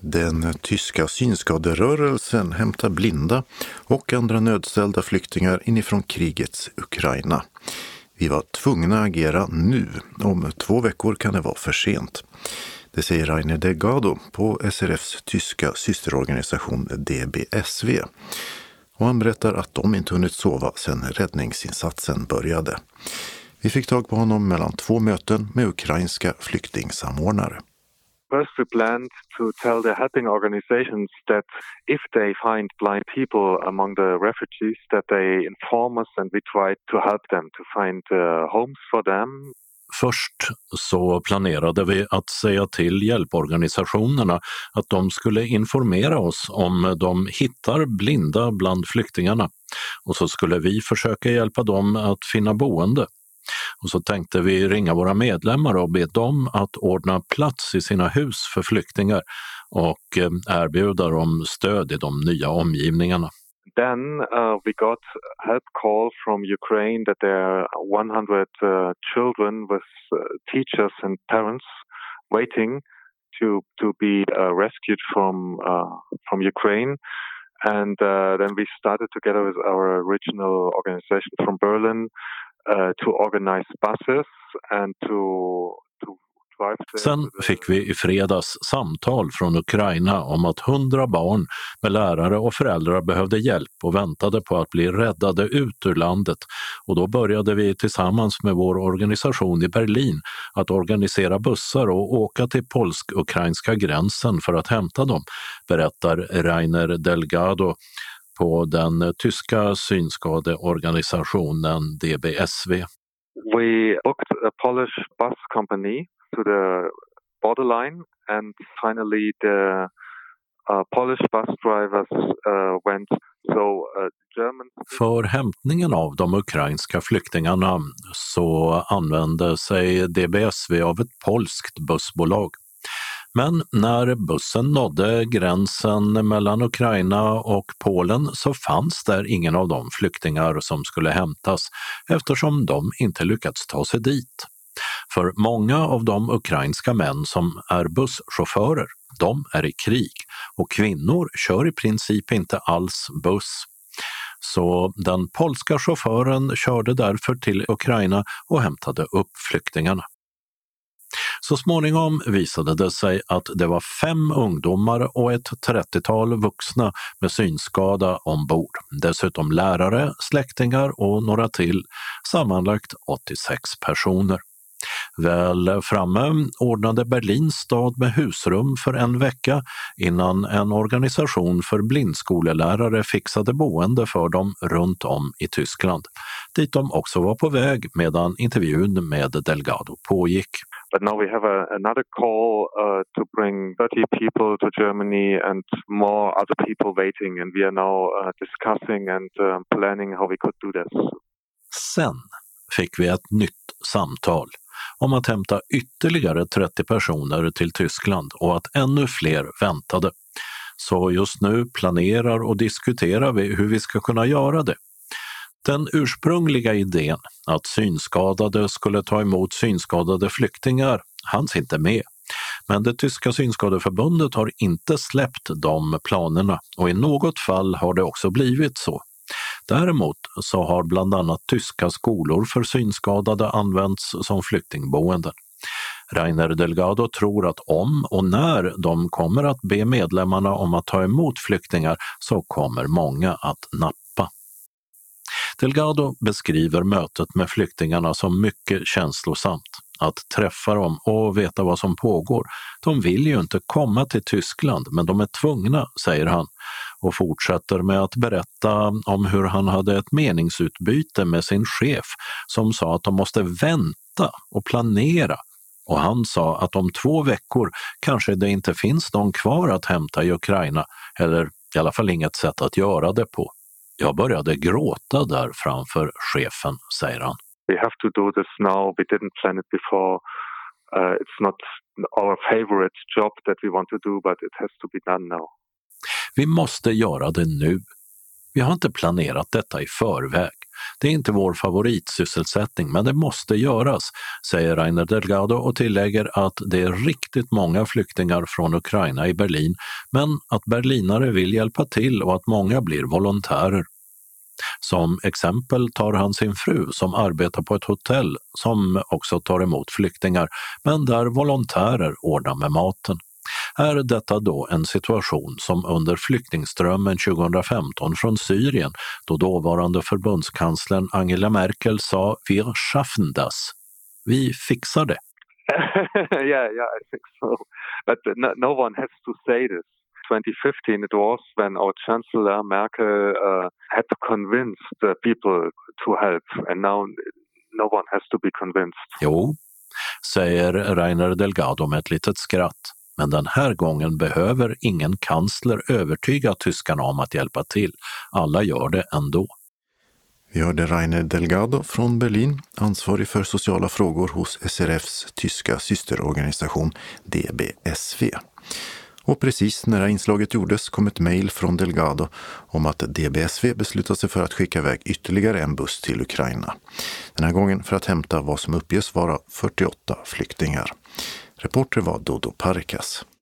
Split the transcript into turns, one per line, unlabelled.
Den tyska synskaderörelsen hämtar blinda och andra nödställda flyktingar inifrån krigets Ukraina. Vi var tvungna att agera nu. Om 2 veckor kan det vara för sent. Det säger Rainer Delgado på SRFs tyska systerorganisation DBSV. Och han berättar att de inte hunnit sova sedan räddningsinsatsen började. Vi fick tag på honom mellan 2 möten med ukrainska flyktingsamordnare.
First, we planned to tell the helping organizations that if they find blind people among the refugees, that they inform us and we try to help them to find homes for them.
Först så planerade vi att säga till hjälporganisationerna att de skulle informera oss om de hittar blinda bland flyktingarna, och så skulle vi försöka hjälpa dem att finna boende. Och så tänkte vi ringa våra medlemmar och be dem att ordna plats i sina hus för flyktingar och erbjuda dem stöd i de nya omgivningarna.
Then we got help call from Ukraine that there are 100 children with teachers and parents waiting to be rescued from Ukraine. And then we started together with our original organization from Berlin to organize buses and to drive them.
Sen fick vi i fredags samtal från Ukraina om att 100 barn med lärare och föräldrar behövde hjälp och väntade på att bli räddade ut ur landet. Och då började vi tillsammans med vår organisation i Berlin att organisera bussar och åka till polsk-ukrainska gränsen för att hämta dem, berättar Rainer Delgado på den tyska synskadeorganisationen DBSV.
We booked a Polish bus company to the borderline, and finally the Polish bus drivers went. So German.
För hämtningen av de ukrainska flyktingarna så använde sig DBSV av ett polskt bussbolag. Men när bussen nådde gränsen mellan Ukraina och Polen så fanns där ingen av de flyktingar som skulle hämtas, eftersom de inte lyckats ta sig dit. För många av de ukrainska män som är busschaufförer, de är i krig, och kvinnor kör i princip inte alls buss. Så den polska chauffören körde därför till Ukraina och hämtade upp flyktingarna. Så småningom visade det sig att det var 5 ungdomar och ett 30-tal vuxna med synskada ombord. Dessutom lärare, släktingar och några till, sammanlagt 86 personer. Väl framme ordnade Berlins stad med husrum för 1 vecka innan en organisation för blindskolelärare fixade boende för dem runt om i Tyskland, dit de också var på väg medan intervjun med Delgado pågick.
But now we have another call to bring 30 people to Germany and more other people waiting, and we are now discussing and planning how we could do this.
Sen fick vi ett nytt samtal om att hämta ytterligare 30 personer till Tyskland och att ännu fler väntade. Så just nu planerar och diskuterar vi hur vi ska kunna göra det. Den ursprungliga idén att synskadade skulle ta emot synskadade flyktingar hanns inte med. Men det tyska synskadeförbundet har inte släppt de planerna, och i något fall har det också blivit så. Däremot så har bland annat tyska skolor för synskadade använts som flyktingboenden. Rainer Delgado tror att om och när de kommer att be medlemmarna om att ta emot flyktingar så kommer många att nappa. Delgado beskriver mötet med flyktingarna som mycket känslosamt. Att träffa dem och veta vad som pågår. De vill ju inte komma till Tyskland, men de är tvungna, säger han, och fortsätter med att berätta om hur han hade ett meningsutbyte med sin chef som sa att de måste vänta och planera. Och han sa att om 2 veckor kanske det inte finns någon kvar att hämta i Ukraina, eller i alla fall inget sätt att göra det på. Jag började gråta där framför chefen, säger han.
We have to do this now. We didn't plan it before. It's not our favorite job that we want to do, but it has to be done now.
Vi måste göra det nu. Vi har inte planerat detta i förväg Det är inte vår favoritsysselsättning, men det måste göras, säger Reiner Delgado och tillägger att det är riktigt många flyktingar från Ukraina i Berlin, men att berlinare vill hjälpa till och att många blir volontärer. Som exempel tar han sin fru som arbetar på ett hotell som också tar emot flyktingar, men där volontärer ordnar med maten. Är detta då en situation som under flyktingströmmen 2015 från Syrien, då dåvarande förbundskanslern Angela Merkel sa "Wir schaffen das", vi fixar det?
yeah, I think so. But no one has to say this. 2015 it was when our Chancellor Merkel had to convince the people to help, and now no one has to be convinced.
Jo, säger Reiner Delgado med ett litet skratt. Men den här gången behöver ingen kansler övertyga tyskarna om att hjälpa till. Alla gör det ändå.
Vi hörde Reiner Delgado från Berlin, ansvarig för sociala frågor hos SRFs tyska systerorganisation DBSV. Och precis när det här inslaget gjordes kom ett mejl från Delgado om att DBSV beslutat sig för att skicka iväg ytterligare en buss till Ukraina. Den här gången för att hämta vad som uppges vara 48 flyktingar. Reporter var Dodo Parikas.